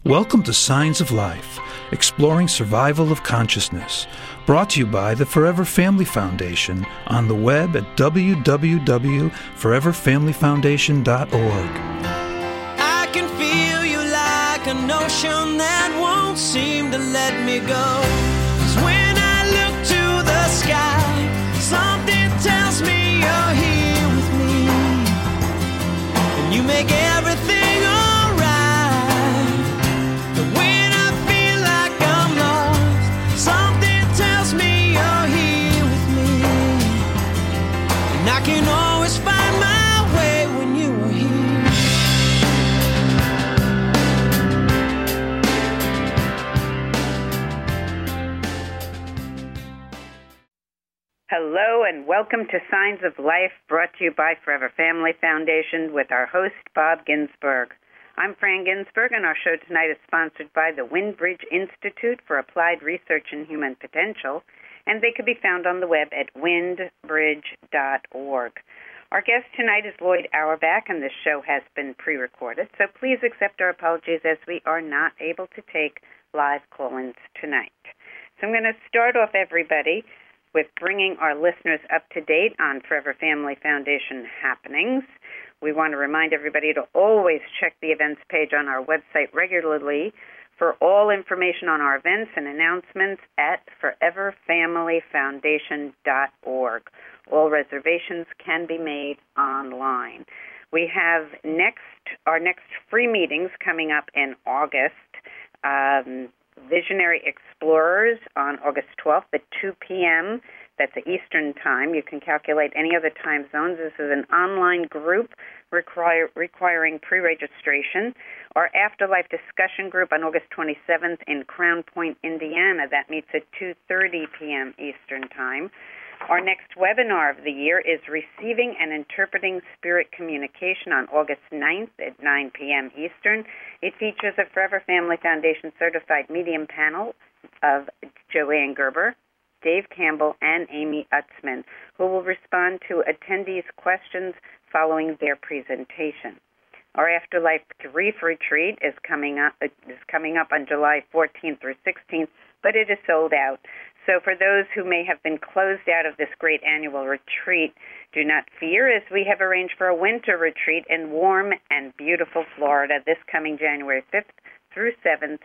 Welcome to Signs of Life, exploring survival of consciousness, brought to you by the Forever Family Foundation on the web at www.foreverfamilyfoundation.org. I can feel you like an ocean that won't seem to let me go. 'Cause when I look to the sky, something tells me you're here with me, and you make everything I can always find my way when you are here. Hello and welcome to Signs of Life, brought to you by Forever Family Foundation with our host, Bob Ginsberg. I'm Fran Ginsberg, and our show tonight is sponsored by the Windbridge Institute for Applied Research in Human Potential, and they can be found on the web at windbridge.org. Our guest tonight is Lloyd Auerbach, and this show has been pre-recorded, so please accept our apologies as we are not able to take live call-ins tonight. So I'm going to start off, everybody, with bringing our listeners up to date on Forever Family Foundation happenings. We want to remind everybody to always check the events page on our website regularly for all information on our events and announcements at foreverfamilyfoundation.org. All reservations can be made online. We have our next free meetings coming up in August. Visionary Explorers on August 12th at 2 p.m. That's Eastern Time. You can calculate any other time zones. This is an online group requiring pre-registration. Our Afterlife Discussion Group on August 27th in Crown Point, Indiana. That meets at 2:30 p.m. Eastern Time. Our next webinar of the year is Receiving and Interpreting Spirit Communication on August 9th at 9 p.m. Eastern. It features a Forever Family Foundation certified medium panel of Joanne Gerber, Dave Campbell, and Amy Utzman, who will respond to attendees' questions following their presentation. Our Afterlife Grief Retreat is coming up on July 14th through 16th, but it is sold out. So for those who may have been closed out of this great annual retreat, do not fear, as we have arranged for a winter retreat in warm and beautiful Florida this coming January 5th through 7th,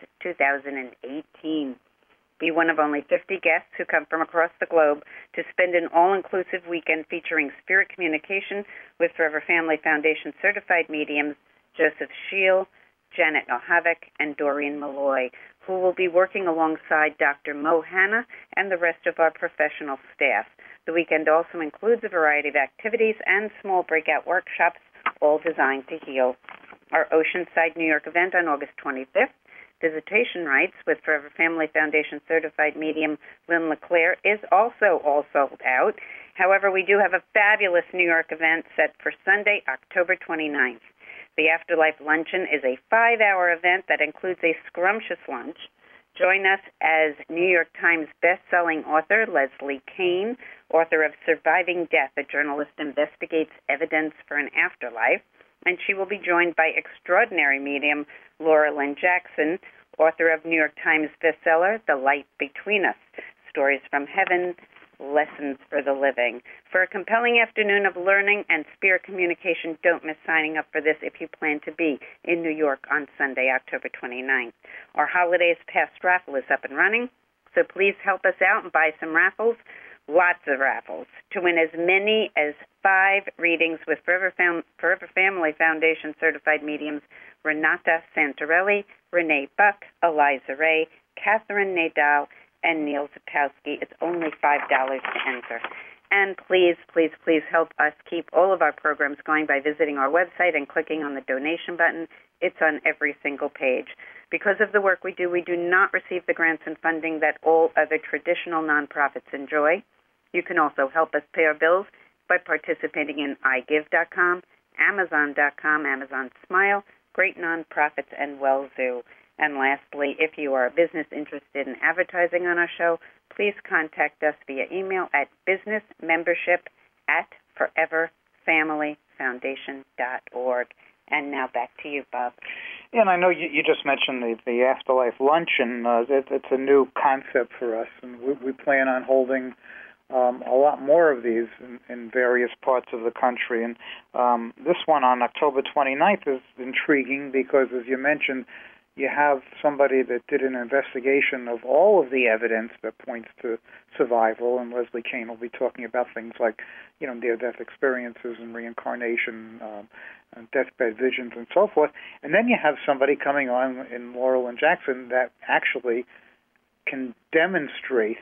2018. Be one of only 50 guests who come from across the globe to spend an all-inclusive weekend featuring spirit communication with Forever Family Foundation certified mediums Joseph Scheel, Janet Nohavec, and Doreen Malloy, who will be working alongside Dr. Mo Hanna and the rest of our professional staff. The weekend also includes a variety of activities and small breakout workshops, all designed to heal. Our Oceanside, New York event on August 25th, visitation rights with Forever Family Foundation certified medium Lynn LeClaire, is also all sold out. However, we do have a fabulous New York event set for Sunday, October 29th. The Afterlife Luncheon is a 5-hour event that includes a scrumptious lunch. Join us as New York Times best-selling author Leslie Kean, author of Surviving Death, a journalist investigates evidence for an afterlife, and she will be joined by extraordinary medium Laura Lynn Jackson, author of New York Times bestseller The Light Between Us, Stories from Heaven, Lessons for the Living. For a compelling afternoon of learning and spirit communication, don't miss signing up for this if you plan to be in New York on Sunday, October 29th. Our Holidays Past raffle is up and running, so please help us out and buy some raffles, lots of raffles, to win as many as 5 readings with Forever Family Foundation certified mediums Renata Santarelli, Renee Buck, Eliza Ray, Catherine Nadal, and Neil Zapowski. It's only $5 to enter. And please, please, please help us keep all of our programs going by visiting our website and clicking on the donation button. It's on every single page. Because of the work we do not receive the grants and funding that all other traditional nonprofits enjoy. You can also help us pay our bills by participating in iGive.com, Amazon.com, Amazon Smile, Great Nonprofits, and WellZoo. And lastly, if you are a business interested in advertising on our show, please contact us via email at businessmembership@foreverfamilyfoundation.org. And now back to you, Bob. Yeah, and I know you just mentioned the afterlife luncheon. It's a new concept for us, and we plan on holding a lot more of these in various parts of the country. And this one on October 29th is intriguing because, as you mentioned, you have somebody that did an investigation of all of the evidence that points to survival, and Leslie Kean will be talking about things like, near-death experiences and reincarnation, and deathbed visions, and so forth. And then you have somebody coming on in Laurel and Jackson that actually can demonstrate,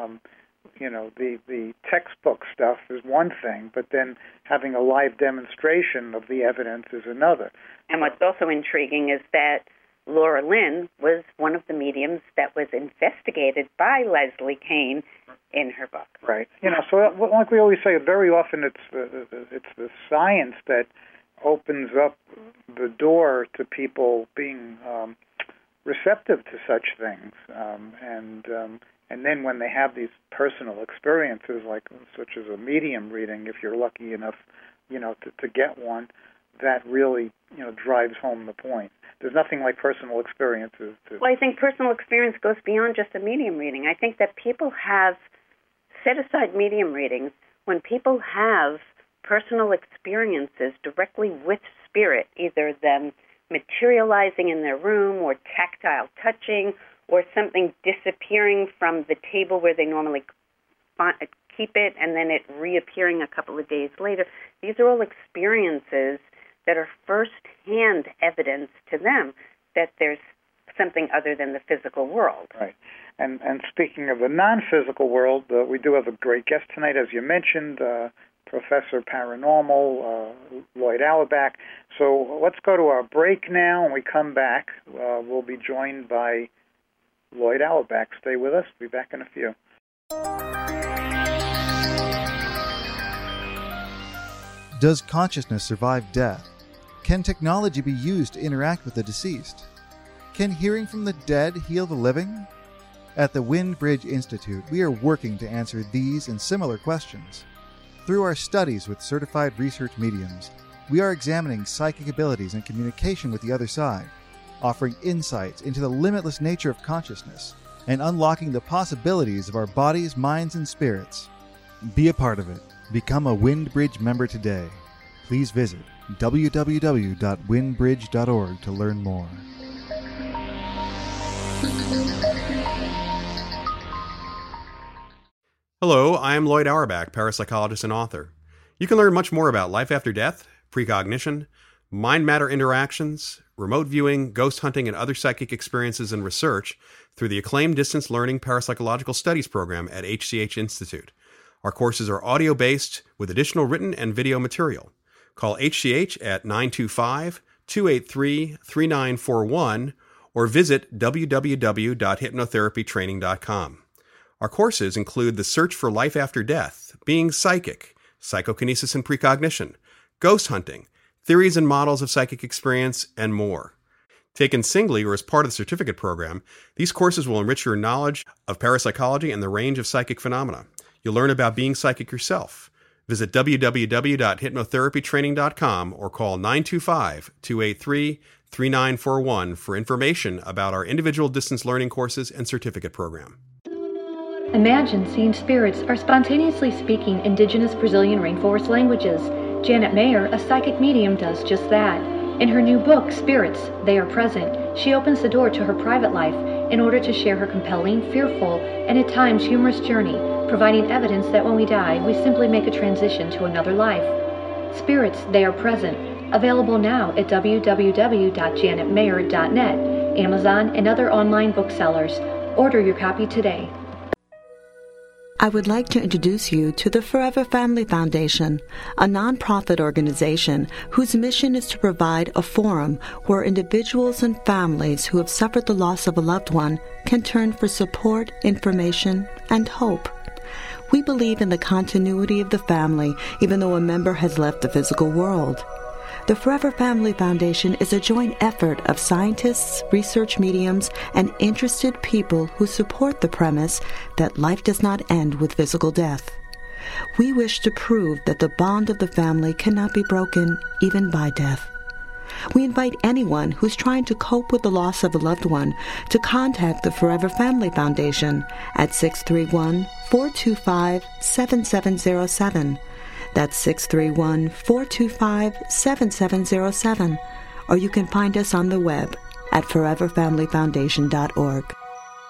the textbook stuff is one thing, but then having a live demonstration of the evidence is another. And what's also intriguing is that Laura Lynn was one of the mediums that was investigated by Leslie Kean in her book. Right. So like we always say, very often it's the science that opens up the door to people being receptive to such things, and then when they have these personal experiences, like such as a medium reading, if you're lucky enough, to get one, that really drives home the point. There's nothing like personal experiences. Well, I think personal experience goes beyond just a medium reading. I think that people have set aside medium readings when people have personal experiences directly with spirit, either them materializing in their room or tactile touching or something disappearing from the table where they normally keep it and then it reappearing a couple of days later. These are all experiences that are first-hand evidence to them that there's something other than the physical world. Right. And speaking of the non-physical world, we do have a great guest tonight, as you mentioned, Professor Paranormal, Lloyd Auerbach. So let's go to our break now. When we come back, we'll be joined by Lloyd Auerbach. Stay with us. We'll be back in a few. Does consciousness survive death? Can technology be used to interact with the deceased? Can hearing from the dead heal the living? At the Windbridge Institute, we are working to answer these and similar questions. Through our studies with certified research mediums, we are examining psychic abilities and communication with the other side, offering insights into the limitless nature of consciousness, and unlocking the possibilities of our bodies, minds, and spirits. Be a part of it. Become a Windbridge member today. Please visit www.windbridge.org to learn more. Hello, I am Lloyd Auerbach, parapsychologist and author. You can learn much more about life after death, precognition, mind-matter interactions, remote viewing, ghost hunting, and other psychic experiences and research through the acclaimed distance learning parapsychological studies program at HCH Institute. Our courses are audio-based with additional written and video material. Call HCH at 925-283-3941 or visit www.hypnotherapytraining.com. Our courses include The Search for Life After Death, Being Psychic, Psychokinesis and Precognition, Ghost Hunting, Theories and Models of Psychic Experience, and more. Taken singly or as part of the certificate program, these courses will enrich your knowledge of parapsychology and the range of psychic phenomena. You'll learn about being psychic yourself. Visit www.hypnotherapytraining.com or call 925-283-3941 for information about our individual distance learning courses and certificate program. Imagine seeing spirits are spontaneously speaking indigenous Brazilian rainforest languages. Janet Mayer, a psychic medium, does just that. In her new book, Spirits, They Are Present, she opens the door to her private life in order to share her compelling, fearful, and at times humorous journey, providing evidence that when we die, we simply make a transition to another life. Spirits, They Are Present, available now at www.janetmayer.net, Amazon, and other online booksellers. Order your copy today. I would like to introduce you to the Forever Family Foundation, a nonprofit organization whose mission is to provide a forum where individuals and families who have suffered the loss of a loved one can turn for support, information, and hope. We believe in the continuity of the family even though a member has left the physical world. The Forever Family Foundation is a joint effort of scientists, research mediums, and interested people who support the premise that life does not end with physical death. We wish to prove that the bond of the family cannot be broken even by death. We invite anyone who's trying to cope with the loss of a loved one to contact the Forever Family Foundation at 631-425-7707. That's 631-425-7707. Or you can find us on the web at foreverfamilyfoundation.org.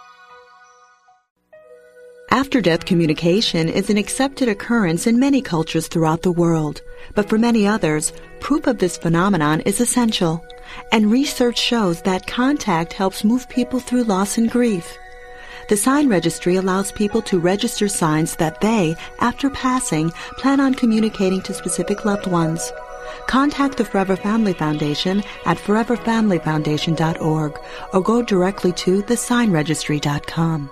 After-death communication is an accepted occurrence in many cultures throughout the world, but for many others, proof of this phenomenon is essential, and research shows that contact helps move people through loss and grief. The Sign Registry allows people to register signs that they, after passing, plan on communicating to specific loved ones. Contact the Forever Family Foundation at foreverfamilyfoundation.org or go directly to thesignregistry.com.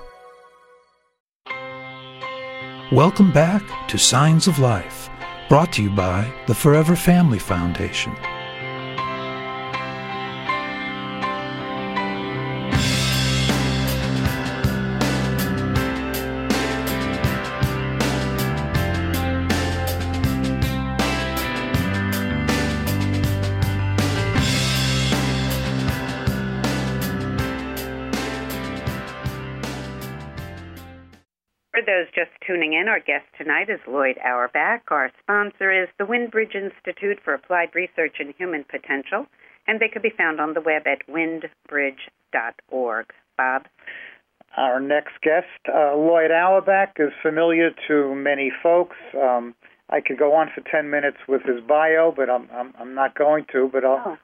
Welcome back to Signs of Life, brought to you by the Forever Family Foundation. For those just tuning in, our guest tonight is Lloyd Auerbach. Our sponsor is the Windbridge Institute for Applied Research in Human Potential, and they can be found on the web at windbridge.org. Bob? Our next guest, Lloyd Auerbach, is familiar to many folks. I could go on for 10 minutes with his bio, but I'm not going to. But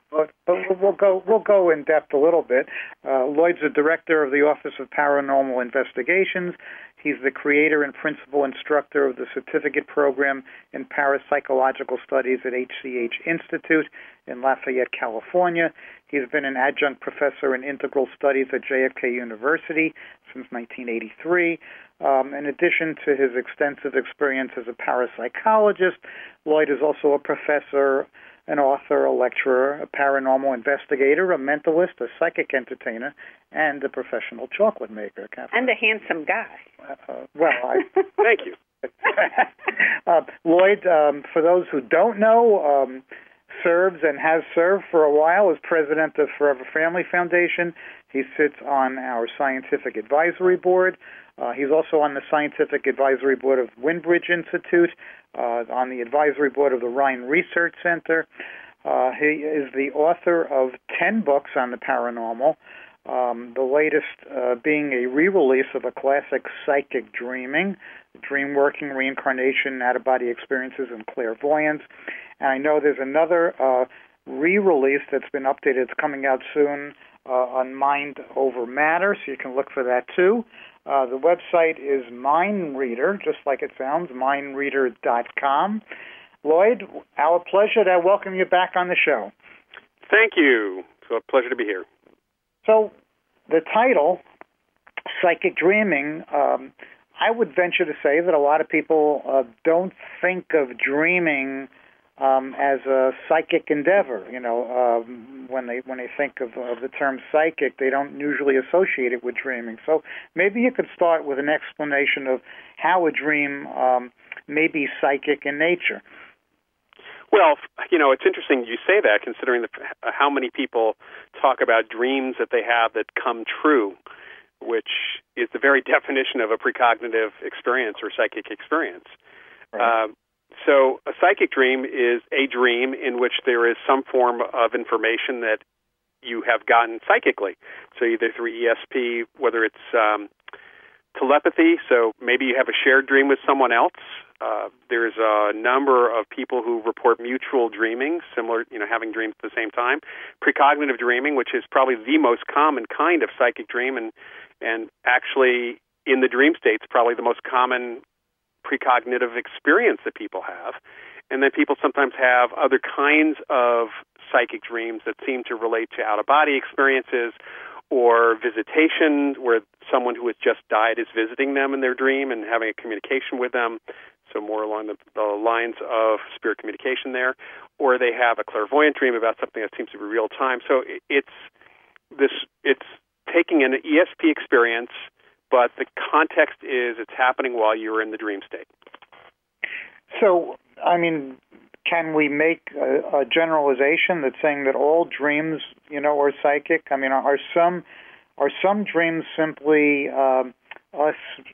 we'll go in depth a little bit. Lloyd's the director of the Office of Paranormal Investigations. He's the creator and principal instructor of the certificate program in parapsychological studies at HCH Institute in Lafayette, California. He's been an adjunct professor in integral studies at JFK University since 1983. In addition to his extensive experience as a parapsychologist, Lloyd is also a professor, an author, a lecturer, a paranormal investigator, a mentalist, a psychic entertainer, and a professional chocolate maker. And a handsome guy. Thank you. Lloyd, for those who don't know, serves and has served for a while as president of Forever Family Foundation. He sits on our scientific advisory board. He's also on the scientific advisory board of Windbridge Institute, on the advisory board of the Rhine Research Center. He is the author of 10 books on the paranormal, the latest being a re-release of a classic, Psychic Dreaming, Dream Working, Reincarnation, Out-of-Body Experiences, and Clairvoyance. And I know there's another re-release that's been updated. It's coming out soon on Mind Over Matter, so you can look for that too. The website is Mindreader, just like it sounds, mindreader.com. Lloyd, our pleasure to welcome you back on the show. Thank you. It's a pleasure to be here. So the title, Psychic Dreaming, I would venture to say that a lot of people don't think of dreaming as a psychic endeavor. You know, when they think of the term psychic, they don't usually associate it with dreaming. So maybe you could start with an explanation of how a dream may be psychic in nature. Well, you know, it's interesting you say that, considering how many people talk about dreams that they have that come true, which is the very definition of a precognitive experience or psychic experience. Right. So a psychic dream is a dream in which there is some form of information that you have gotten psychically. So either through ESP, whether it's telepathy, so maybe you have a shared dream with someone else. There's a number of people who report mutual dreaming, similar, you know, having dreams at the same time. Precognitive dreaming, which is probably the most common kind of psychic dream, and actually in the dream states, probably the most common precognitive experience that people have. And then people sometimes have other kinds of psychic dreams that seem to relate to out-of-body experiences or visitation, where someone who has just died is visiting them in their dream and having a communication with them, so more along the lines of spirit communication there. Or they have a clairvoyant dream about something that seems to be real time. So it's taking an ESP experience, but the context is it's happening while you're in the dream state. So, I mean, can we make a generalization that's saying that all dreams, are psychic? I mean, are some dreams simply us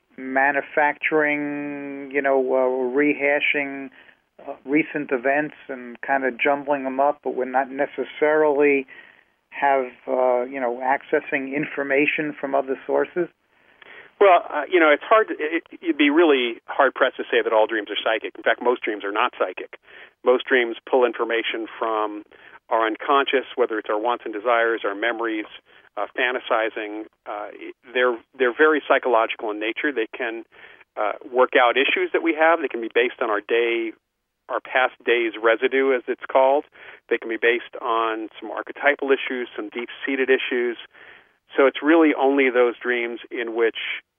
manufacturing, rehashing recent events and kind of jumbling them up, but we're not necessarily have, accessing information from other sources? Well, it's hard. You'd be really hard-pressed to say that all dreams are psychic. In fact, most dreams are not psychic. Most dreams pull information from our unconscious, whether it's our wants and desires, our memories, fantasizing. They're very psychological in nature. They can work out issues that we have. They can be based on our past day's residue, as it's called. They can be based on some archetypal issues, some deep-seated issues. So it's really only those dreams in which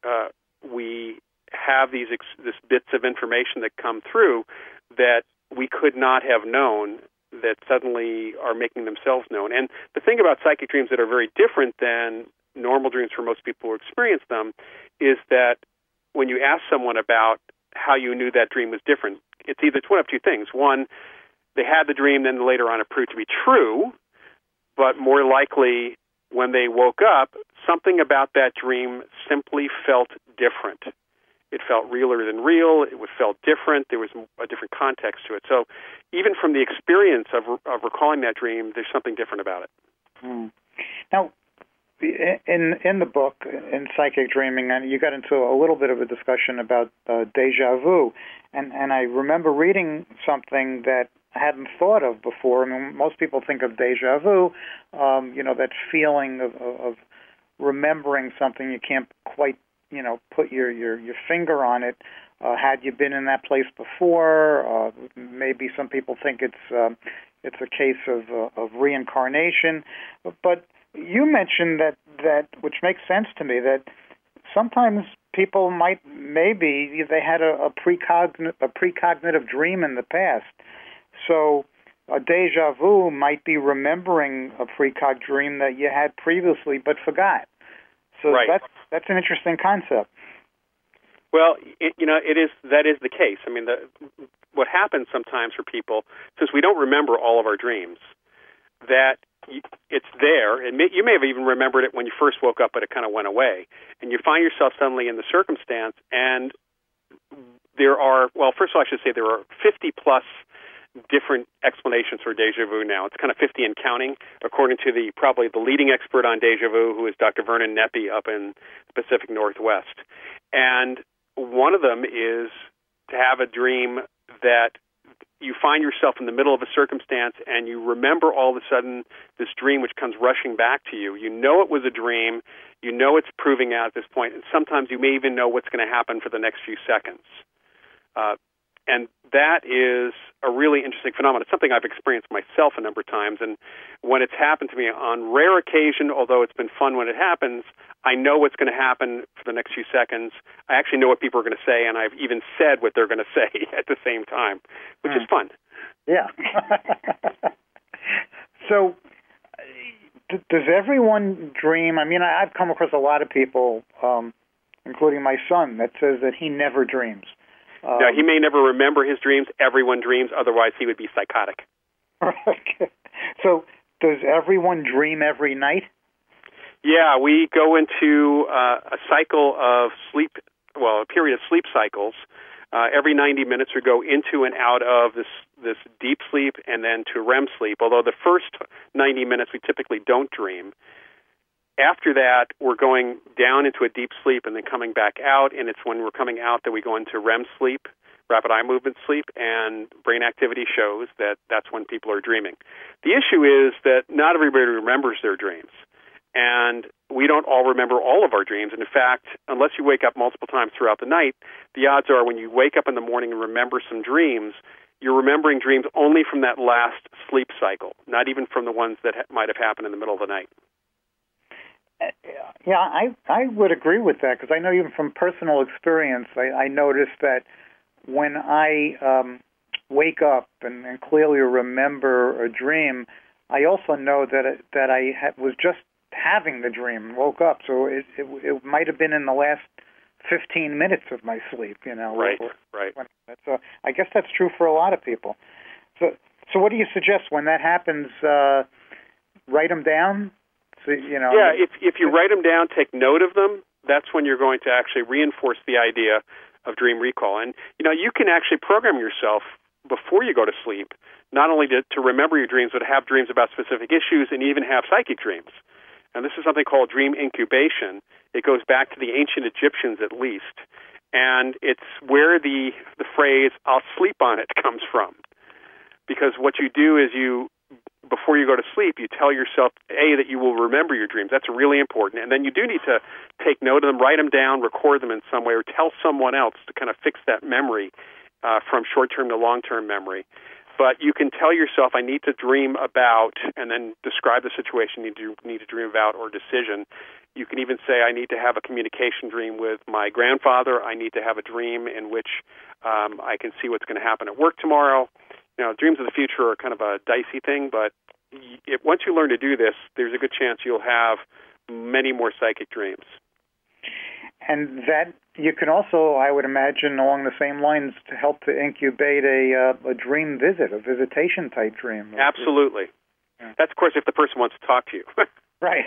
we have these bits of information that come through that we could not have known that suddenly are making themselves known. And the thing about psychic dreams that are very different than normal dreams for most people who experience them is that when you ask someone about how you knew that dream was different, it's one of two things. One, they had the dream, then later on it proved to be true, but more likely when they woke up, something about that dream simply felt different. It felt realer than real. It felt different. There was a different context to it. So even from the experience of recalling that dream, there's something different about it. Now, in the book, in Psychic Dreaming, and you got into a little bit of a discussion about déjà vu, and I remember reading something that I hadn't thought of before. I mean, most people think of déjà vu, that feeling of remembering something you can't quite, put your finger on it. Had you been in that place before? Maybe some people think it's a case of reincarnation. But you mentioned that which makes sense to me, that sometimes people maybe they had a precognitive dream in the past. So a déjà vu might be remembering a precog dream that you had previously but forgot. So right. That's an interesting concept. Well, that is the case. I mean, what happens sometimes for people, since we don't remember all of our dreams, that it's there, and you may have even remembered it when you first woke up, but it kind of went away, and you find yourself suddenly in the circumstance, and there are, well, first of all, I should say there are 50-plus different explanations for déjà vu now. It's kind of 50 and counting, according to probably the leading expert on déjà vu, who is Dr. Vernon Neppy up in the Pacific Northwest. And one of them is to have a dream that you find yourself in the middle of a circumstance and you remember all of a sudden this dream which comes rushing back to you. You know it was a dream. You know it's proving out at this point, and sometimes you may even know what's going to happen for the next few seconds. And that is a really interesting phenomenon. It's something I've experienced myself a number of times, and when it's happened to me on rare occasion, although it's been fun when it happens, I know what's going to happen for the next few seconds. I actually know what people are going to say, and I've even said what they're going to say at the same time, which is fun. Yeah. So does everyone dream? I mean, I've come across a lot of people, including my son, that says that he never dreams. No, he may never remember his dreams. Everyone dreams, otherwise he would be psychotic. Okay. So does everyone dream every night? Yeah, we go into a cycle of sleep, a period of sleep cycles. Every 90 minutes we go into and out of this deep sleep and then to REM sleep, although the first 90 minutes we typically don't dream. After that, we're going down into a deep sleep and then coming back out, and it's when we're coming out that we go into REM sleep, rapid eye movement sleep, and brain activity shows that that's when people are dreaming. The issue is that not everybody remembers their dreams, and we don't all remember all of our dreams. And in fact, unless you wake up multiple times throughout the night, the odds are when you wake up in the morning and remember some dreams, you're remembering dreams only from that last sleep cycle, not even from the ones that might have happened in the middle of the night. Yeah, I would agree with that, because I know even from personal experience, I noticed that when I wake up and clearly remember a dream, I also know that I was just having the dream, woke up. So it might have been in the last 15 minutes of my sleep, Right. So I guess that's true for a lot of people. So what do you suggest when that happens? Write them down. So, Yeah, if you write them down, take note of them. That's when you're going to actually reinforce the idea of dream recall. And you can actually program yourself before you go to sleep, not only to remember your dreams, but have dreams about specific issues and even have psychic dreams. And this is something called dream incubation. It goes back to the ancient Egyptians at least. And it's where the phrase, "I'll sleep on it," comes from. Because what you do is before you go to sleep, you tell yourself, that you will remember your dreams. That's really important. And then you do need to take note of them, write them down, record them in some way, or tell someone else to kind of fix that memory from short-term to long-term memory. But you can tell yourself, I need to dream about, and then describe the situation you need to dream about or decision. You can even say, I need to have a communication dream with my grandfather. I need to have a dream in which I can see what's going to happen at work tomorrow. Dreams of the future are kind of a dicey thing, but once you learn to do this, there's a good chance you'll have many more psychic dreams. And that you can also, I would imagine, along the same lines, to help to incubate a dream visit, a visitation type dream. Absolutely. Yeah. That's, of course, if the person wants to talk to you. Right.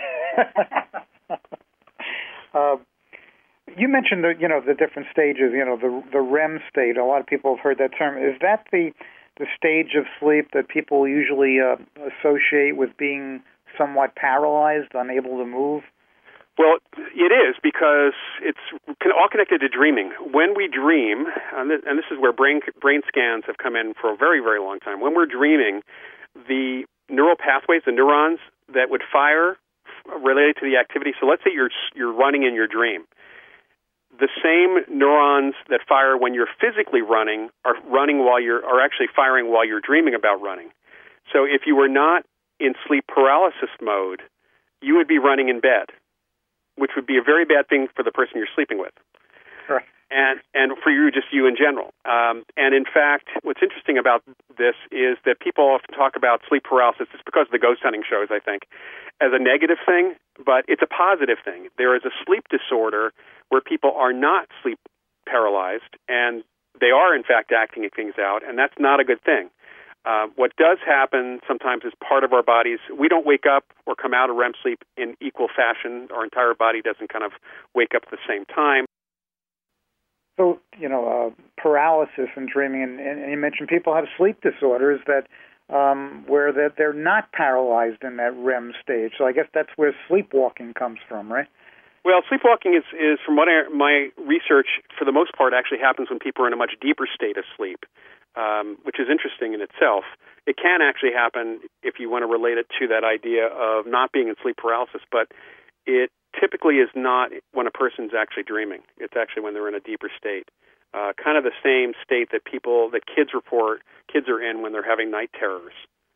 You mentioned the different stages. The REM state. A lot of people have heard that term. Is that the stage of sleep that people usually associate with being somewhat paralyzed, unable to move? Well, it is, because it's all connected to dreaming. When we dream, and this is where brain scans have come in for a very, very long time. When we're dreaming, the neural pathways, the neurons that would fire related to the activity. So let's say you're running in your dream. The same neurons that fire when you're physically running are actually firing while you're dreaming about running. So if you were not in sleep paralysis mode, you would be running in bed, which would be a very bad thing for the person you're sleeping with. Sure. And for you in general. And in fact, what's interesting about this is that people often talk about sleep paralysis, it's because of the ghost hunting shows, I think, as a negative thing, but it's a positive thing. There is a sleep disorder where people are not sleep paralyzed, and they are, in fact, acting things out, and that's not a good thing. What does happen sometimes is part of our bodies, we don't wake up or come out of REM sleep in equal fashion. Our entire body doesn't kind of wake up at the same time. So, paralysis and dreaming, and you mentioned people have sleep disorders that where they're not paralyzed in that REM stage. So I guess that's where sleepwalking comes from, right? Well, sleepwalking is from what my research, for the most part, actually happens when people are in a much deeper state of sleep, which is interesting in itself. It can actually happen if you want to relate it to that idea of not being in sleep paralysis, but it typically is not when a person's actually dreaming. It's actually when they're in a deeper state, kind of the same state that kids are in when they're having night terrors.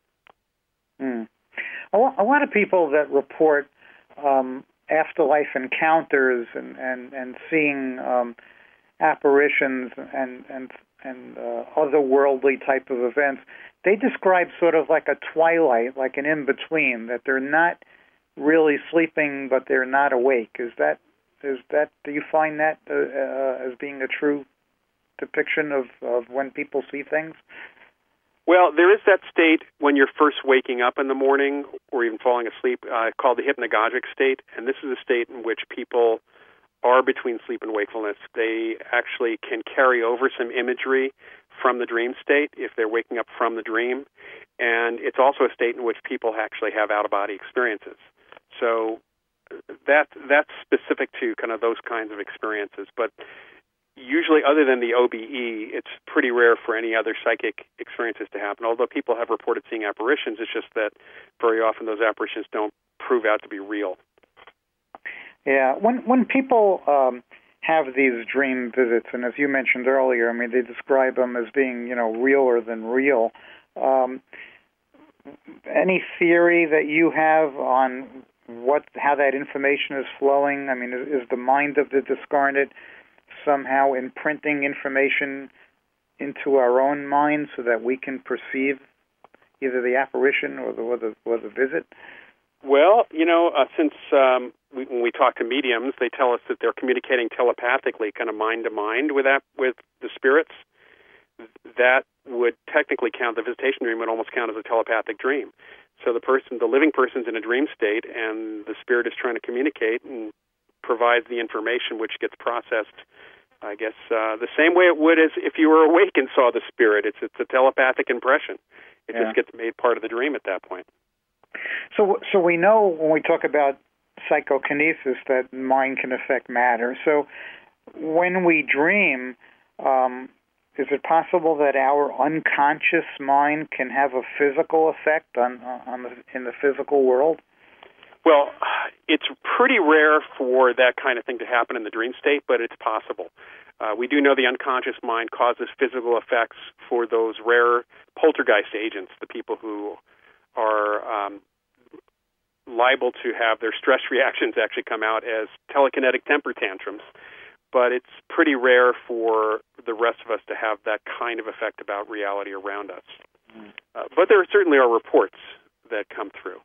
A lot of people that report afterlife encounters and seeing apparitions and otherworldly type of events, they describe sort of like a twilight, like an in-between, that they're not really sleeping, but they're not awake. Is that? Do you find that as being a true depiction of when people see things? Well, there is that state when you're first waking up in the morning or even falling asleep called the hypnagogic state, and this is a state in which people are between sleep and wakefulness. They actually can carry over some imagery from the dream state if they're waking up from the dream, and it's also a state in which people actually have out-of-body experiences. So that's specific to kind of those kinds of experiences, but usually, other than the OBE, it's pretty rare for any other psychic experiences to happen. Although people have reported seeing apparitions, it's just that very often those apparitions don't prove out to be real. Yeah, when people have these dream visits, and as you mentioned earlier, I mean, they describe them as being, realer than real. Any theory that you have on how that information is flowing? I mean, is the mind of the discarnate somehow imprinting information into our own minds so that we can perceive either the apparition or the visit? Well, since when we talk to mediums, they tell us that they're communicating telepathically, kind of mind to mind with the spirits. That would technically count, the visitation dream would almost count as a telepathic dream. So the living person's in a dream state, and the spirit is trying to communicate and provides the information which gets processed, I guess, the same way it would as if you were awake and saw the spirit. It's a telepathic impression. It just gets made part of the dream at that point. So we know when we talk about psychokinesis that mind can affect matter. So when we dream, is it possible that our unconscious mind can have a physical effect in the physical world? Well, it's pretty rare for that kind of thing to happen in the dream state, but it's possible. We do know the unconscious mind causes physical effects for those rare poltergeist agents, the people who are liable to have their stress reactions actually come out as telekinetic temper tantrums. But it's pretty rare for the rest of us to have that kind of effect about reality around us. But there certainly are reports that come through.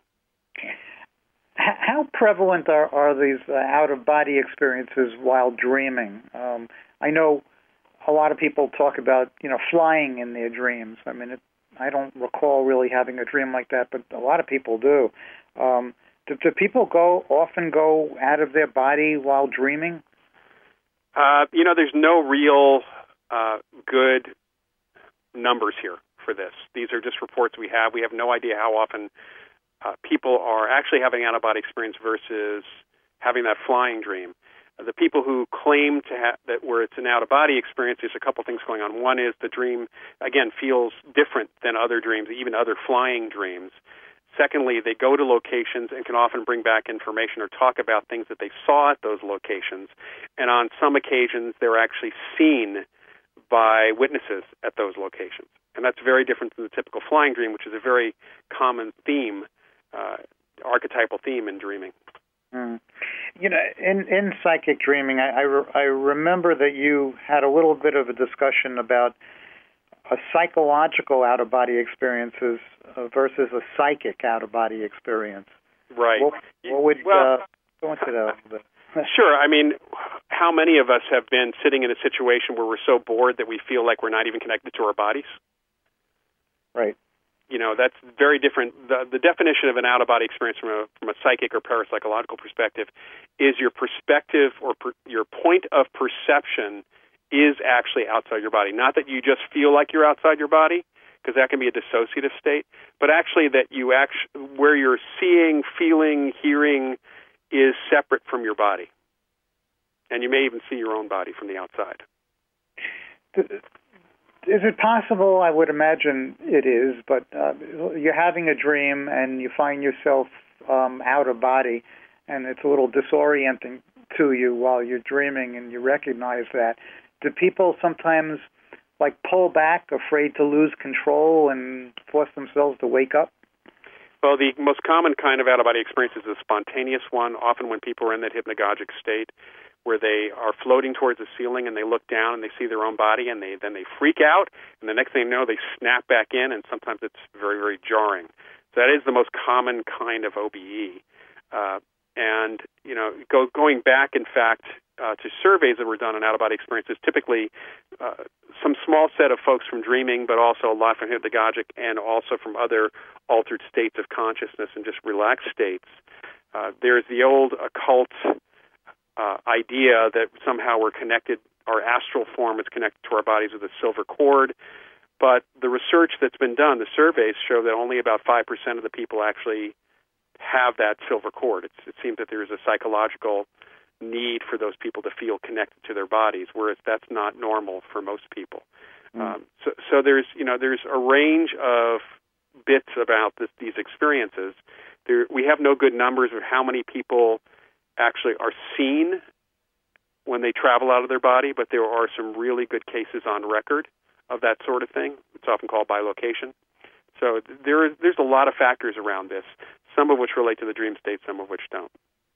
How prevalent are these out-of-body experiences while dreaming? I know a lot of people talk about, flying in their dreams. I mean, I don't recall really having a dream like that, but a lot of people do. Do people often go out of their body while dreaming? There's no real good numbers here for this. These are just reports we have. We have no idea how often people are actually having an out-of-body experience versus having that flying dream. The people who claim to have that where it's an out-of-body experience, there's a couple things going on. One is the dream, again, feels different than other dreams, even other flying dreams. Secondly, they go to locations and can often bring back information or talk about things that they saw at those locations. And on some occasions, they're actually seen by witnesses at those locations. And that's very different than the typical flying dream, which is a very common theme, archetypal theme in dreaming. In psychic dreaming, I remember that you had a little bit of a discussion about a psychological out-of-body experiences versus a psychic out-of-body experience. Right. What would go into that? Sure. I mean, how many of us have been sitting in a situation where we're so bored that we feel like we're not even connected to our bodies? Right. That's very different. The definition of an out-of-body experience from a psychic or parapsychological perspective is your perspective or your point of perception is actually outside your body. Not that you just feel like you're outside your body, because that can be a dissociative state, but actually that you where you're seeing, feeling, hearing is separate from your body. And you may even see your own body from the outside. Is it possible? I would imagine it is, but you're having a dream and you find yourself out of body, and it's a little disorienting to you while you're dreaming, and you recognize that. Do people sometimes pull back, afraid to lose control, and force themselves to wake up? Well, the most common kind of out-of-body experience is a spontaneous one, often when people are in that hypnagogic state where they are floating towards the ceiling and they look down and they see their own body and then they freak out, and the next thing you know, they snap back in, and sometimes it's very, very jarring. So that is the most common kind of OBE. And, going back, in fact, to surveys that were done on out-of-body experiences, typically some small set of folks from dreaming, but also a lot from hypnagogic and also from other altered states of consciousness and just relaxed states. There's the old occult idea that somehow we're connected, our astral form is connected to our bodies with a silver cord. But the research that's been done, the surveys show that only about 5% of the people actually have that silver cord. It seems that there's a psychological need for those people to feel connected to their bodies, whereas that's not normal for most people. So there's a range of bits about these experiences. We have no good numbers of how many people actually are seen when they travel out of their body, but there are some really good cases on record of that sort of thing. It's often called bilocation. So there's a lot of factors around this, some of which relate to the dream state, some of which don't.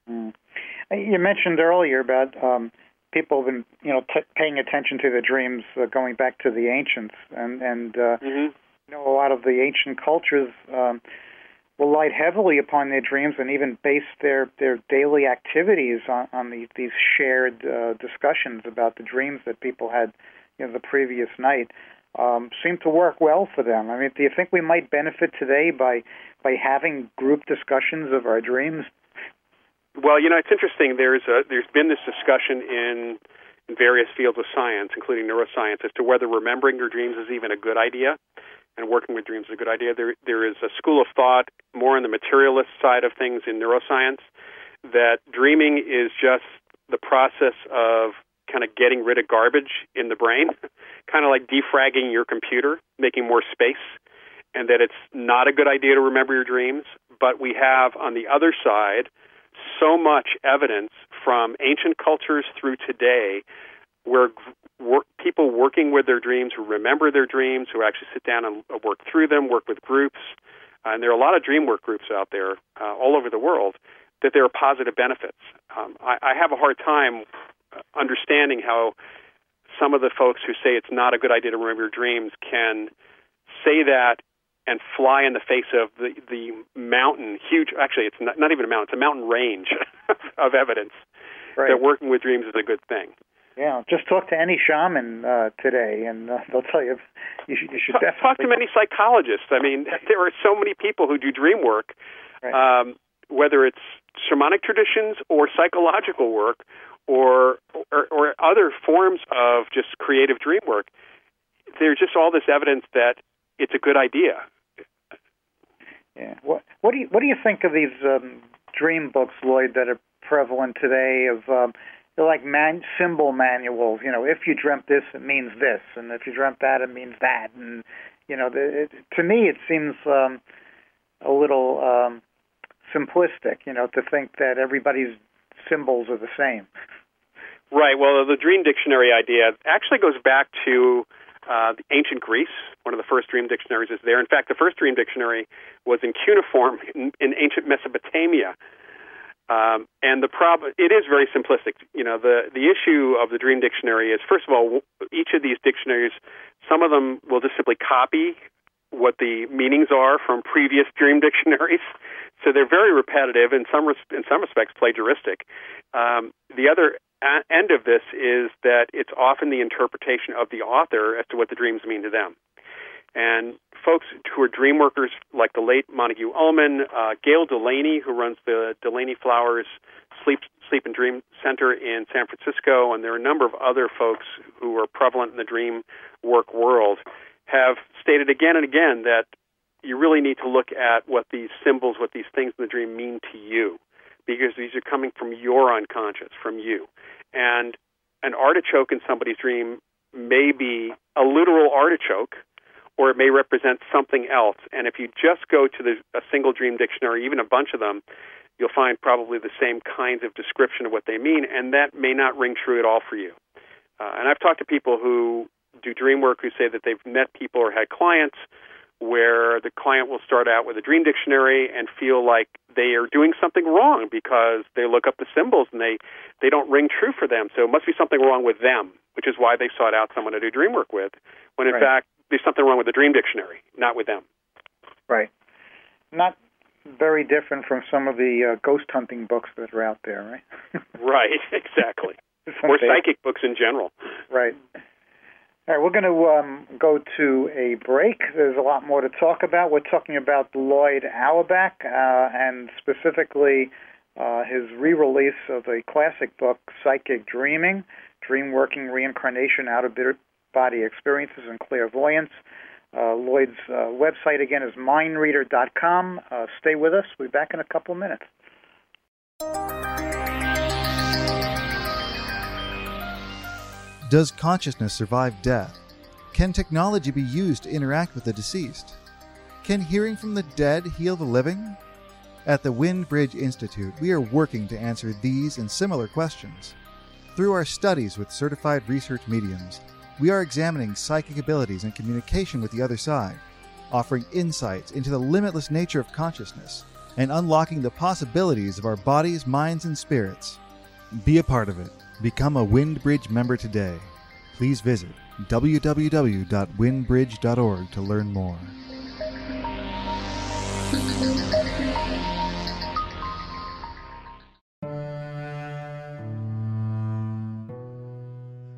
You mentioned earlier about people have been, paying attention to the dreams going back to the ancients, and a lot of the ancient cultures relied heavily upon their dreams and even based their daily activities on these shared discussions about the dreams that people had the previous night. seem to work well for them. I mean, do you think we might benefit today by having group discussions of our dreams? Well, it's interesting. There's been this discussion in various fields of science, including neuroscience, as to whether remembering your dreams is even a good idea, and working with dreams is a good idea. There is a school of thought more on the materialist side of things in neuroscience that dreaming is just the process of kind of getting rid of garbage in the brain, kind of like defragging your computer, making more space, and that it's not a good idea to remember your dreams. But we have, on the other side, so much evidence from ancient cultures through today where people working with their dreams, who remember their dreams, who actually sit down and work through them, work with groups, and there are a lot of dream work groups out there all over the world, that there are positive benefits. I have a hard time understanding how some of the folks who say it's not a good idea to remember your dreams can say that and fly in the face of the mountain, huge, actually it's not even a mountain, it's a mountain range of evidence that working with dreams is a good thing. Yeah, just talk to any shaman today, and they'll tell you you should definitely talk to many psychologists. I mean, there are so many people who do dream work, whether it's shamanic traditions or psychological work or other forms of just creative dream work. There's just all this evidence that it's a good idea. Yeah. What do you think of these dream books, Lloyd, that are prevalent today? They're like symbol manuals. If you dreamt this, it means this, and if you dreamt that, it means that. And to me, it seems a little simplistic. To think that everybody's symbols are the same. Right. Well, the dream dictionary idea actually goes back to the ancient Greece. One of the first dream dictionaries is there. In fact, the first dream dictionary was in cuneiform in ancient Mesopotamia. And the problem, it is very simplistic. The issue of the dream dictionary is, first of all, each of these dictionaries, some of them will just simply copy what the meanings are from previous dream dictionaries. So they're very repetitive, in some respects plagiaristic. The other end of this is that it's often the interpretation of the author as to what the dreams mean to them. And folks who are dream workers, like the late Montague Ullman, Gail Delaney, who runs the Delaney Flowers Sleep and Dream Center in San Francisco, and there are a number of other folks who are prevalent in the dream work world, have stated again and again that you really need to look at what these symbols, what these things in the dream mean to you, because these are coming from your unconscious, from you. And an artichoke in somebody's dream may be a literal artichoke, or it may represent something else. And if you just go to a single dream dictionary, even a bunch of them, you'll find probably the same kinds of description of what they mean, and that may not ring true at all for you. And I've talked to people who do dream work who say that they've met people or had clients where the client will start out with a dream dictionary and feel like they are doing something wrong because they look up the symbols and they don't ring true for them. So it must be something wrong with them, which is why they sought out someone to do dream work with, when in fact there's something wrong with the dream dictionary, not with them. Right. Not very different from some of the ghost hunting books that are out there, right? Right, exactly. Or psychic books in general. Right. All right, we're going to go to a break. There's a lot more to talk about. We're talking about Lloyd Auerbach and specifically his re-release of a classic book, Psychic Dreaming, Dream Working, Reincarnation, Out-of-Body Experiences, and Clairvoyance. Lloyd's website, again, is mindreader.com. Stay with us. We'll be back in a couple of minutes. Does consciousness survive death? Can technology be used to interact with the deceased? Can hearing from the dead heal the living? At the Wind Bridge Institute, we are working to answer these and similar questions. Through our studies with certified research mediums, we are examining psychic abilities and communication with the other side, offering insights into the limitless nature of consciousness, and unlocking the possibilities of our bodies, minds, and spirits. Be a part of it. Become a WindBridge member today. Please visit www.windbridge.org to learn more.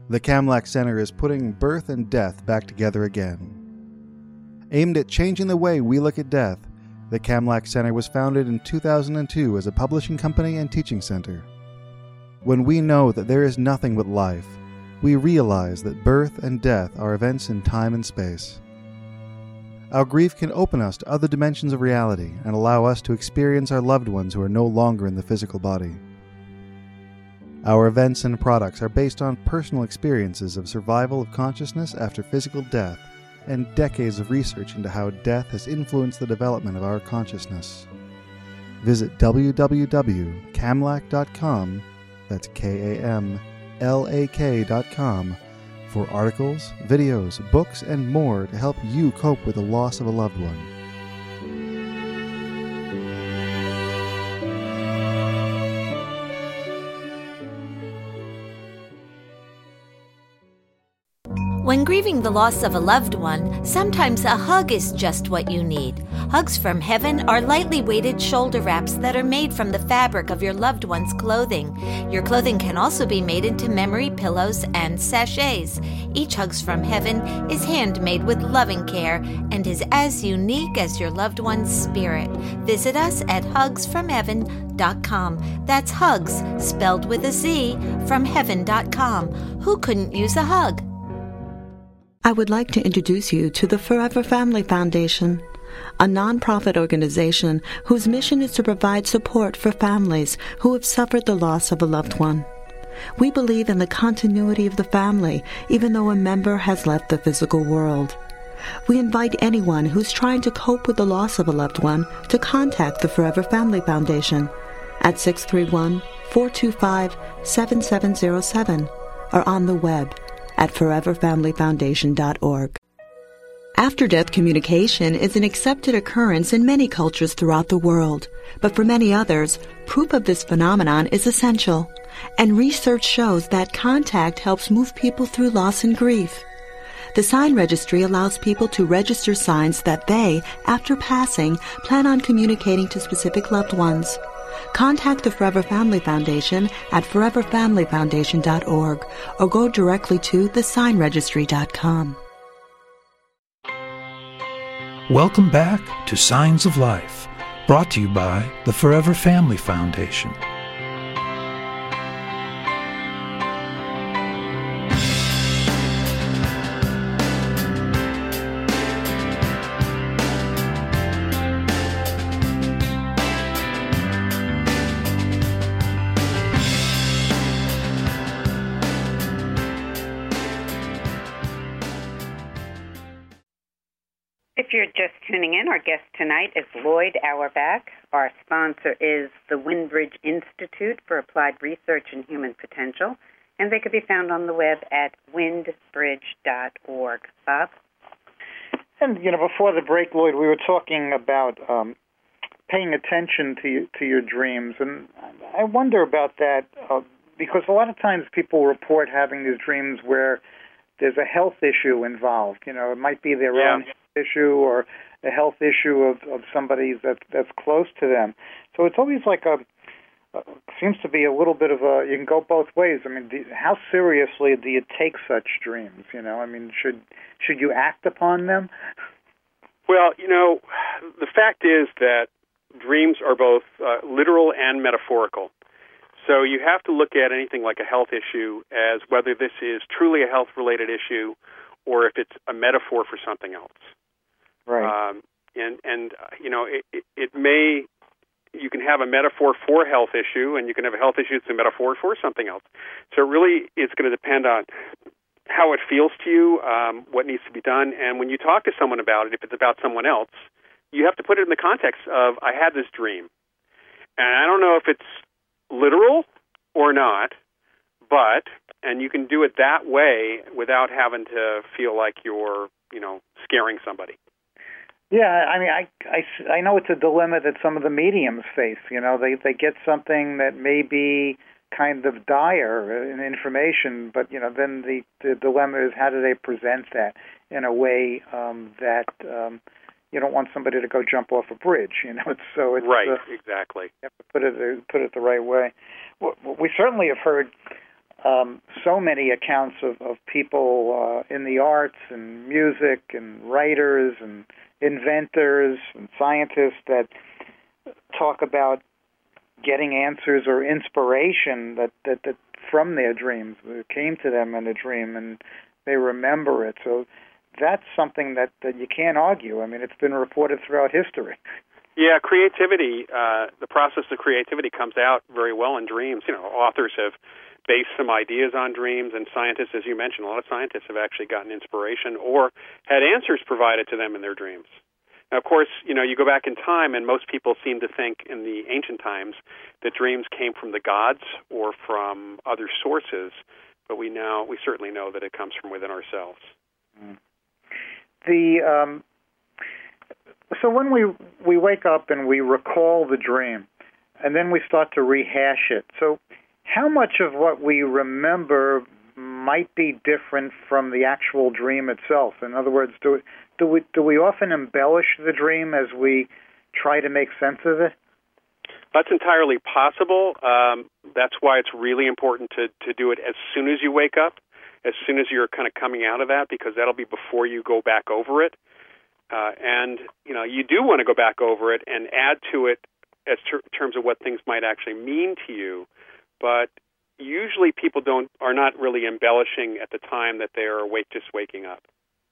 The Kamlach Center is putting birth and death back together again. Aimed at changing the way we look at death, the Kamlach Center was founded in 2002 as a publishing company and teaching center. When we know that there is nothing but life, we realize that birth and death are events in time and space. Our grief can open us to other dimensions of reality and allow us to experience our loved ones who are no longer in the physical body. Our events and products are based on personal experiences of survival of consciousness after physical death and decades of research into how death has influenced the development of our consciousness. Visit www.kamlach.com, that's KAMLAK.com, for articles, videos, books, and more to help you cope with the loss of a loved one. When grieving the loss of a loved one, sometimes a hug is just what you need. Hugs from Heaven are lightly weighted shoulder wraps that are made from the fabric of your loved one's clothing. Your clothing can also be made into memory pillows and sachets. Each Hugs from Heaven is handmade with loving care and is as unique as your loved one's spirit. Visit us at hugsfromheaven.com. That's hugs, spelled with a Z, from heaven.com. Who couldn't use a hug? I would like to introduce you to the Forever Family Foundation, a nonprofit organization whose mission is to provide support for families who have suffered the loss of a loved one. We believe in the continuity of the family, even though a member has left the physical world. We invite anyone who's trying to cope with the loss of a loved one to contact the Forever Family Foundation at 631-425-7707 or on the web at foreverfamilyfoundation.org. After-death communication is an accepted occurrence in many cultures throughout the world, but for many others, proof of this phenomenon is essential, and research shows that contact helps move people through loss and grief. The Sign Registry allows people to register signs that they, after passing, plan on communicating to specific loved ones. Contact the Forever Family Foundation at foreverfamilyfoundation.org or go directly to thesignregistry.com. Welcome back to Signs of Life, brought to you by the Forever Family Foundation. If you're just tuning in, our guest tonight is Lloyd Auerbach. Our sponsor is the Windbridge Institute for Applied Research in Human Potential, and they could be found on the web at windbridge.org. Bob? And, before the break, Lloyd, we were talking about paying attention to your dreams, and I wonder about that because a lot of times people report having these dreams where there's a health issue involved. It might be their own issue or a health issue of somebody that's close to them. So it's always like seems to be a little bit of you can go both ways. I mean, how seriously do you take such dreams? I mean, should you act upon them? Well, the fact is that dreams are both literal and metaphorical. So you have to look at anything like a health issue as whether this is truly a health-related issue or if it's a metaphor for something else. Right. It may, you can have a metaphor for a health issue, and you can have a health issue that's a metaphor for something else. So really, it's going to depend on how it feels to you, what needs to be done, and when you talk to someone about it, if it's about someone else, you have to put it in the context of, I had this dream. And I don't know if it's literal or not, and you can do it that way without having to feel like you're, scaring somebody. Yeah, I mean, I know it's a dilemma that some of the mediums face. They get something that may be kind of dire in information, but then the dilemma is how do they present that in a way that you don't want somebody to go jump off a bridge. It's right, exactly. You have to put it the right way. We certainly have heard so many accounts of people in the arts and music and writers and inventors and scientists that talk about getting answers or inspiration that from their dreams. It came to them in a dream, and they remember it. So that's something that you can't argue. I mean, it's been reported throughout history. Yeah, creativity, the process of creativity comes out very well in dreams. Authors have based some ideas on dreams, and scientists, as you mentioned, a lot of scientists have actually gotten inspiration or had answers provided to them in their dreams. Now, of course, you go back in time, and most people seem to think in the ancient times that dreams came from the gods or from other sources, but we certainly know that it comes from within ourselves. So when we wake up and we recall the dream, and then we start to rehash it, so how much of what we remember might be different from the actual dream itself? In other words, do we often embellish the dream as we try to make sense of it? That's entirely possible. That's why it's really important to do it as soon as you wake up, as soon as you're kind of coming out of that, because that'll be before you go back over it. And you do want to go back over it and add to it as terms of what things might actually mean to you. But usually people are not really embellishing at the time that they are awake, just waking up.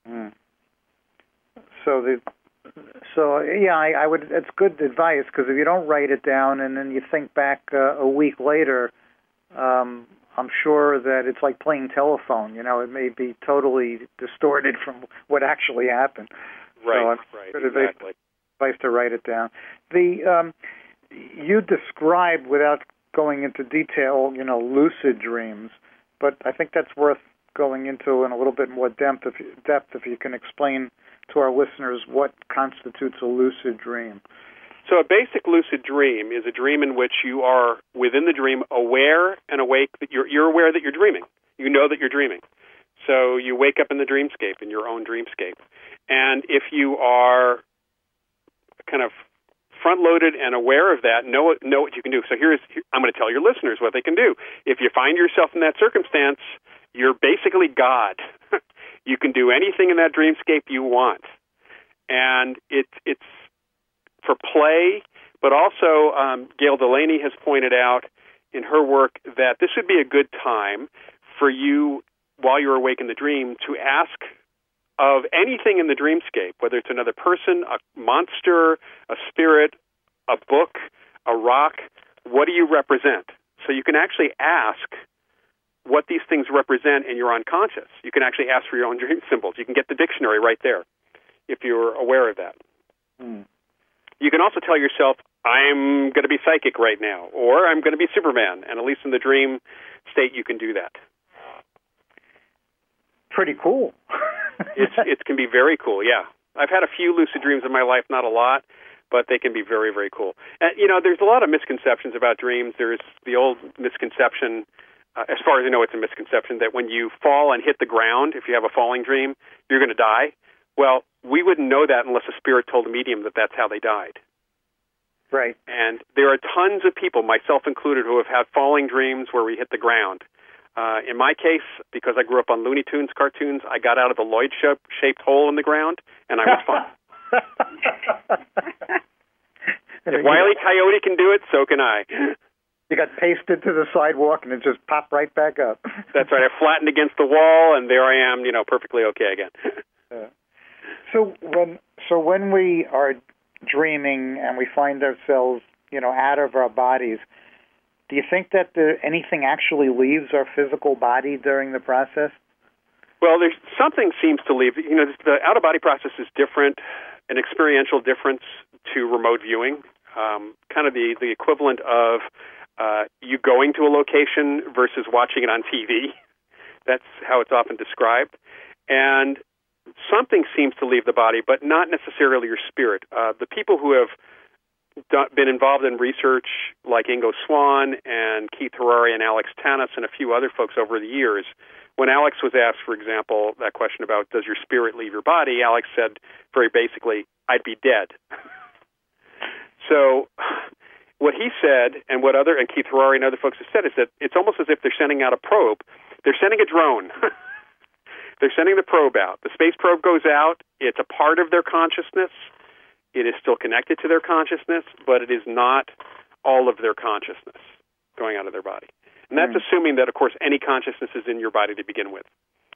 I would. It's good advice, because if you don't write it down and then you think back a week later, I'm sure that it's like playing telephone. It may be totally distorted from what actually happened. Right, so right, exactly. Advice to write it down. You described, without going into detail, lucid dreams, but I think that's worth going into in a little bit more depth if you can explain to our listeners what constitutes a lucid dream. So a basic lucid dream is a dream in which you are, within the dream, aware and awake, that you're aware that you're dreaming. You know that you're dreaming. So you wake up in the dreamscape, in your own dreamscape. And if you are kind of front-loaded and aware of that, know what you can do. So I'm going to tell your listeners what they can do. If you find yourself in that circumstance, you're basically God. You can do anything in that dreamscape you want. And it's for play, but also Gail Delaney has pointed out in her work that this would be a good time for you, while you're awake in the dream, to ask of anything in the dreamscape, whether it's another person, a monster, a spirit, a book, a rock, what do you represent? So you can actually ask what these things represent in your unconscious. You can actually ask for your own dream symbols. You can get the dictionary right there if you're aware of that. You can also tell yourself, I'm going to be psychic right now, or I'm going to be Superman, and at least in the dream state you can do that. Pretty cool. It can be very cool, yeah. I've had a few lucid dreams in my life, not a lot, but they can be very, very cool. And, there's a lot of misconceptions about dreams. There's the old misconception, as far as I know it's a misconception, that when you fall and hit the ground, if you have a falling dream, you're going to die. Well, we wouldn't know that unless a spirit told a medium that that's how they died. Right. And there are tons of people, myself included, who have had falling dreams where we hit the ground. In my case, because I grew up on Looney Tunes cartoons, I got out of the Lloyd-shaped hole in the ground, and I was fine. If Wile E. Coyote can do it, so can I. You got pasted to the sidewalk, and it just popped right back up. That's right. I flattened against the wall, and there I am, perfectly okay again. So when we are dreaming and we find ourselves, out of our bodies, do you think that anything actually leaves our physical body during the process? Well, there's something seems to leave. The out-of-body process is different, an experiential difference to remote viewing, kind of the equivalent of you going to a location versus watching it on TV. That's how it's often described. And something seems to leave the body, but not necessarily your spirit. The people who have been involved in research, like Ingo Swann and Keith Harari and Alex Tannis and a few other folks over the years, when Alex was asked, for example, that question about does your spirit leave your body, Alex said very basically, I'd be dead. So what he said, and what Keith Harari and other folks have said, is that it's almost as if they're sending out a probe. They're sending a drone. They're sending the probe out. The space probe goes out. It's a part of their consciousness. It is still connected to their consciousness, but it is not all of their consciousness going out of their body. And that's assuming that, of course, any consciousness is in your body to begin with.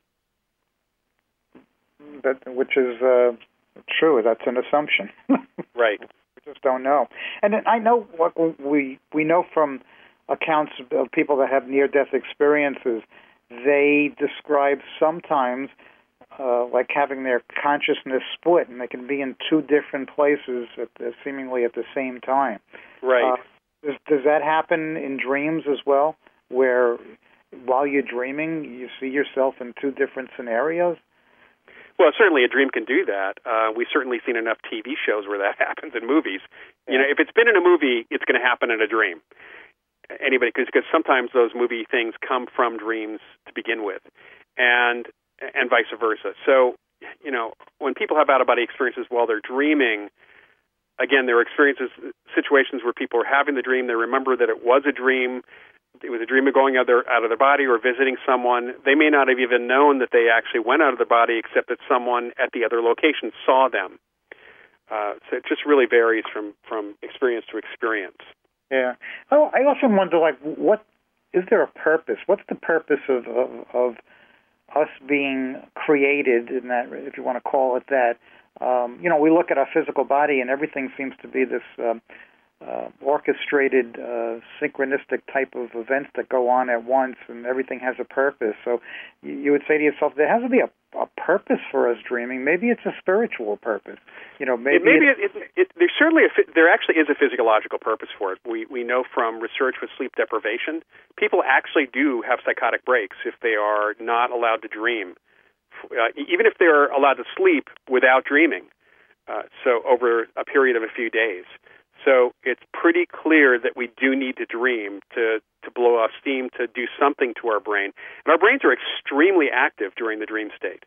Which is true. That's an assumption. Right. We just don't know. And I know what we know from accounts of people that have near-death experiences. They describe sometimes like having their consciousness split, and they can be in two different places seemingly at the same time. Right. Does that happen in dreams as well, where while you're dreaming, you see yourself in two different scenarios? Well, certainly a dream can do that. We've certainly seen enough TV shows where that happens in movies. Yeah. You know, if it's been in a movie, it's going to happen in a dream. Because sometimes those movie things come from dreams to begin with, and vice versa. So, you know, when people have out-of-body experiences while they're dreaming, again, there are situations where people are having the dream. They remember that it was a dream. It was a dream of going out of their body or visiting someone. They may not have even known that they actually went out of their body, except that someone at the other location saw them. So it just really varies from experience to experience. Yeah. Oh, I often wonder, like, what is there a purpose? What's the purpose of us being created, in that, if you want to call it that? You know, we look at our physical body, and everything seems to be this orchestrated, synchronistic type of events that go on at once, and everything has a purpose. So you would say to yourself, there has to be a purpose for us dreaming. Maybe it's a spiritual purpose. You know, there actually is a physiological purpose for it. We know from research with sleep deprivation, people actually do have psychotic breaks if they are not allowed to dream, even if they're allowed to sleep without dreaming. So over a period of a few days. So it's pretty clear that we do need to dream to blow off steam, to do something to our brain. And our brains are extremely active during the dream state.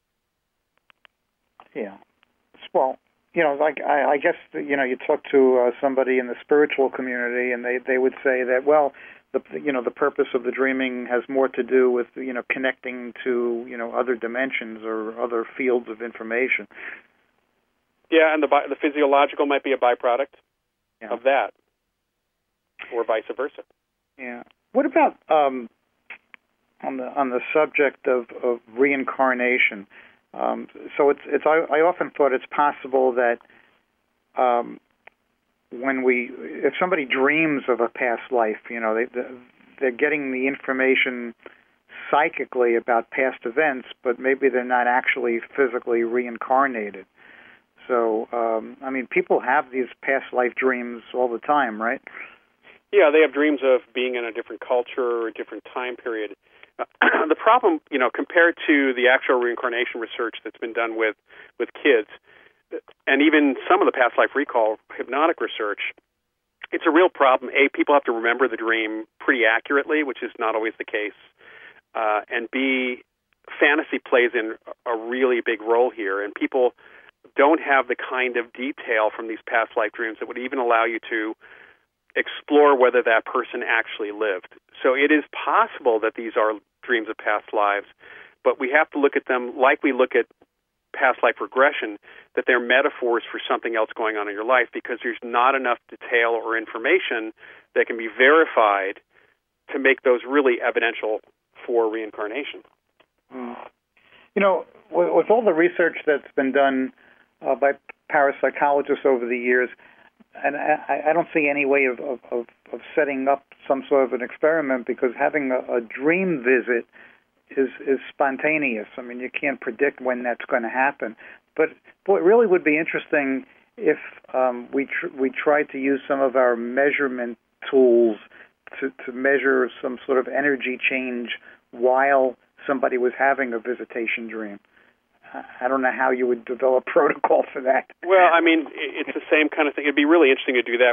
Yeah. Well, you know, like I guess, you know, you talk to somebody in the spiritual community, and they would say that, well, the purpose of the dreaming has more to do with, you know, connecting to, you know, other dimensions or other fields of information. Yeah, and the physiological might be a byproduct of that, or vice versa. Yeah. What about on the subject of reincarnation? So I often thought it's possible that if somebody dreams of a past life, you know, they're getting the information psychically about past events, but maybe they're not actually physically reincarnated. So, I mean, people have these past life dreams all the time, right? Yeah, they have dreams of being in a different culture or a different time period. The problem, you know, compared to the actual reincarnation research that's been done with kids, and even some of the past life recall hypnotic research, it's a real problem. A, people have to remember the dream pretty accurately, which is not always the case. And B, fantasy plays in a really big role here, and people don't have the kind of detail from these past life dreams that would even allow you to explore whether that person actually lived. So it is possible that these are dreams of past lives, but we have to look at them like we look at past life regression, that they're metaphors for something else going on in your life, because there's not enough detail or information that can be verified to make those really evidential for reincarnation. You know, with all the research that's been done by parapsychologists over the years, and I don't see any way of setting up some sort of an experiment, because having a dream visit is spontaneous. I mean, you can't predict when that's going to happen. But it really would be interesting if we tried to use some of our measurement tools to measure some sort of energy change while somebody was having a visitation dream. I don't know how you would develop protocol for that. Well, I mean, it's the same kind of thing. It'd be really interesting to do that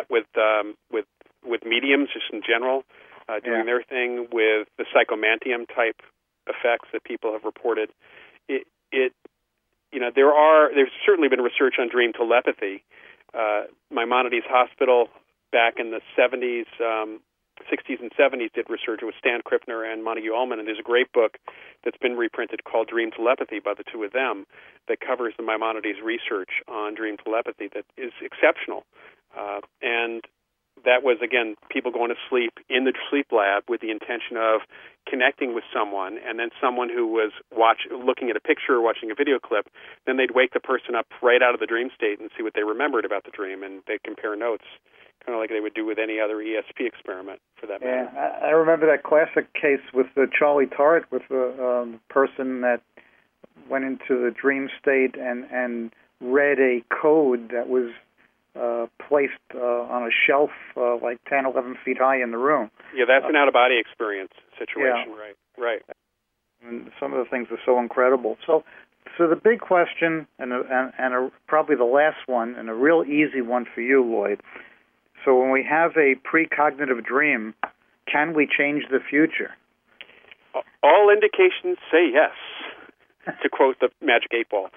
with mediums, just in general, doing their thing, with the psychomantium type effects that people have reported. You know, there's certainly been research on dream telepathy. Maimonides Hospital back in the 70s, 60s and 70s did research with Stan Krippner and Montague Ullman, and there's a great book that's been reprinted called Dream Telepathy by the two of them that covers the Maimonides research on dream telepathy that is exceptional. And that was, again, people going to sleep in the sleep lab with the intention of connecting with someone, and then someone who was looking at a picture or watching a video clip, then they'd wake the person up right out of the dream state and see what they remembered about the dream, and they'd compare notes, kind of like they would do with any other ESP experiment, for that matter. Yeah, I remember that classic case with Charlie Torrett, with the person that went into the dream state and read a code that was placed on a shelf like 10, 11 feet high in the room. Yeah, that's an out-of-body experience situation, yeah. Right. And some of the things are so incredible. So the big question, and probably the last one, and a real easy one for you, Lloyd. So when we have a precognitive dream, can we change the future? All indications say yes, to quote the Magic 8 Ball.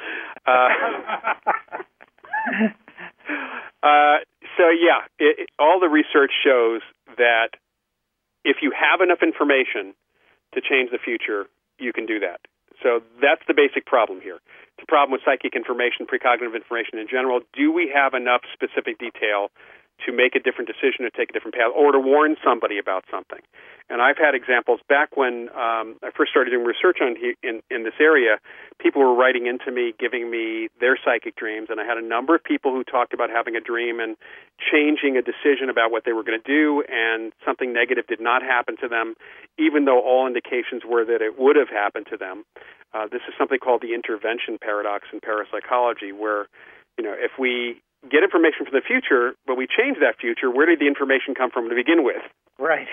All the research shows that if you have enough information to change the future, you can do that. So that's the basic problem here. It's a problem with psychic information, precognitive information in general. Do we have enough specific detail to make a different decision, to take a different path, or to warn somebody about something? And I've had examples back when I first started doing research in this area. People were writing into me, giving me their psychic dreams, and I had a number of people who talked about having a dream and changing a decision about what they were going to do, and something negative did not happen to them, even though all indications were that it would have happened to them. This is something called the intervention paradox in parapsychology, where, if we get information from the future, but we change that future, where did the information come from to begin with? Right.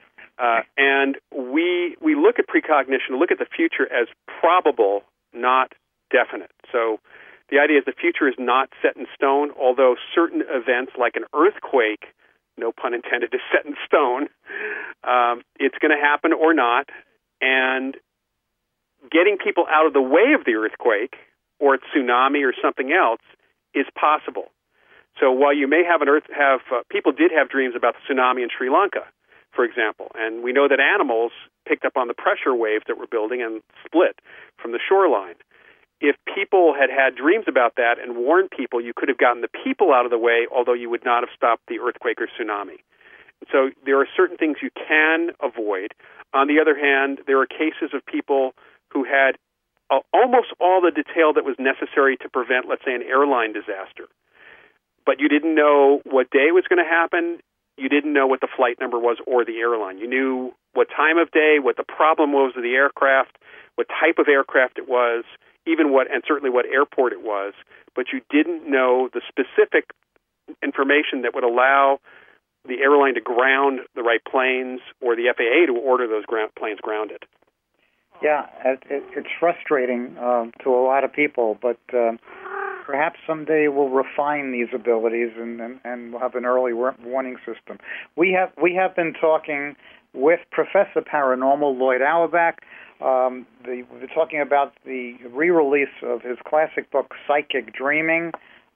And we look at precognition, look at the future as probable, not definite. So the idea is the future is not set in stone, although certain events like an earthquake, no pun intended, is set in stone. It's going to happen or not, and getting people out of the way of the earthquake or a tsunami or something else is possible. So while you may have people did have dreams about the tsunami in Sri Lanka, for example, and we know that animals picked up on the pressure waves that were building and split from the shoreline. If people had had dreams about that and warned people, you could have gotten the people out of the way, although you would not have stopped the earthquake or tsunami. So there are certain things you can avoid. On the other hand, there are cases of people who had almost all the detail that was necessary to prevent, let's say, an airline disaster. But you didn't know what day was going to happen. You didn't know what the flight number was or the airline. You knew what time of day, what the problem was with the aircraft, what type of aircraft it was, and certainly what airport it was, but you didn't know the specific information that would allow the airline to ground the right planes or the FAA to order those planes grounded. Yeah, it's frustrating to a lot of people, but perhaps someday we'll refine these abilities and we'll have an early warning system. We have been talking with Professor Paranormal Lloyd Auerbach. We're talking about the re-release of his classic book, Psychic Dreaming.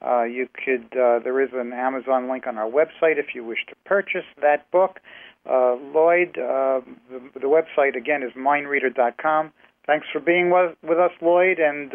There is an Amazon link on our website if you wish to purchase that book. Lloyd, the website again is mindreader.com. Thanks for being with us, Lloyd, and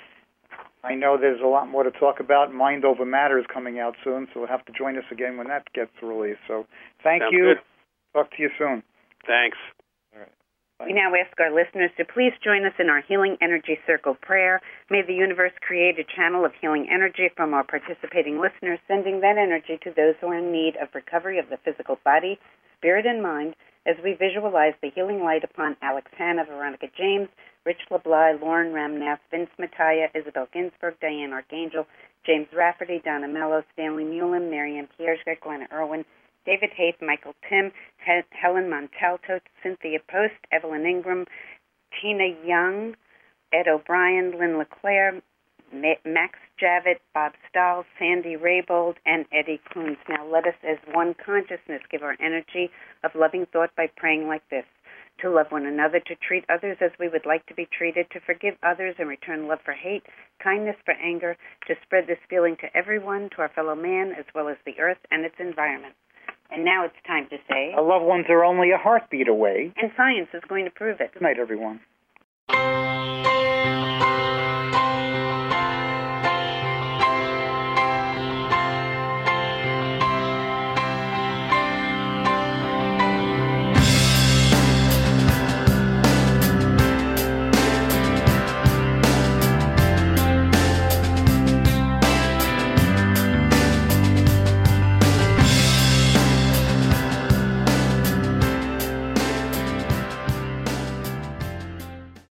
I know there's a lot more to talk about. Mind Over Matter is coming out soon, so you'll have to join us again when that gets released. So thank Sounds you. Good. Talk to you soon. Thanks. All right. Bye. We now ask our listeners to please join us in our Healing Energy Circle prayer. May the universe create a channel of healing energy from our participating listeners, sending that energy to those who are in need of recovery of the physical body, spirit, and mind, as we visualize the healing light upon Alex Hanna, Veronica James, Rich LeBly, Lauren Ramnath, Vince Mattia, Isabel Ginsberg, Diane Archangel, James Rafferty, Donna Mello, Stanley Mullen, Marianne Piersgard, Glenna Irwin, David Haith, Michael Tim, Helen Montalto, Cynthia Post, Evelyn Ingram, Tina Young, Ed O'Brien, Lynn LeClaire, Max Javits, Bob Stahl, Sandy Raybold, and Eddie Coons. Now let us, as one consciousness, give our energy of loving thought by praying like this: to love one another, to treat others as we would like to be treated, to forgive others and return love for hate, kindness for anger, to spread this feeling to everyone, to our fellow man, as well as the earth and its environment. And now it's time to say, our loved ones are only a heartbeat away. And science is going to prove it. Good night, everyone.